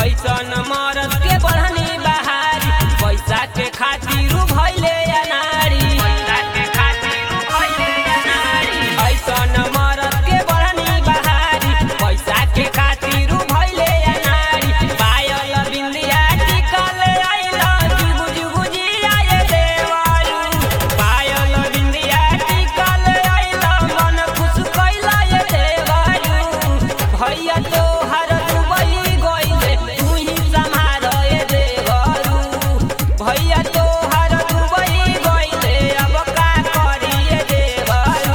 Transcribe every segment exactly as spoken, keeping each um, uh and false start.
ऐसन मरद के बढ़नी बहारी पैसा के खातिर भइले अनारी पैसा के खातिर भइले अनारी ऐसन मरद के बढ़नी बहारी पैसा के खातिर भइले अनारी पायल बिंदिया टिकल आइला जुगु जुगु जिया ये देवारू पायल बिंदिया टिकल आइला मन खुश कइला ये देवारू भैया तो हर दुबई गइले तू ही संभाल ये देवारू भैया तो हर दुबई गइले अब का करी ये देवारू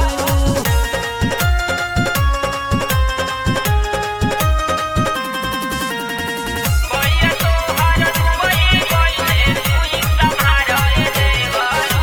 भैया तो हर दुबई गइले तू ही संभाल ये देवारू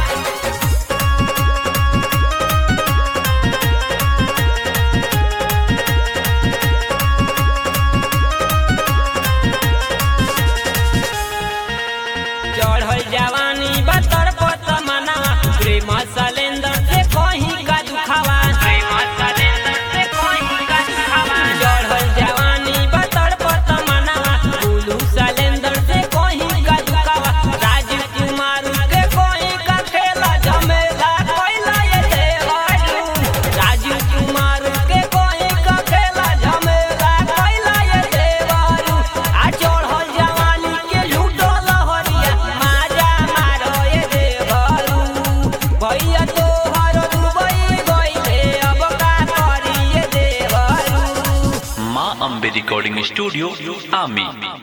चढ़ल जवानी बतर पत मना प्रेम सलेंदर से कहीं का दुखावा प्रेम सलेंदर से कहीं का दुखावा चढ़ल जवानी बतर पत मना गुलू सलेंदर से कहीं का दुखावा राजीव कुमार के कहीं का खेला झमेला कोइला ये देवारू राजीव कुमार के कहीं का खेला झमेला कोइला ये देवारू आ चढ़ल जवानी के लूटो लहरिया माजा मारो ये देवारू भैया तो हर दुबई गइले अब का करी ये देवारू। माँ अम्बे रिकॉर्डिंग स्टूडियो आमी।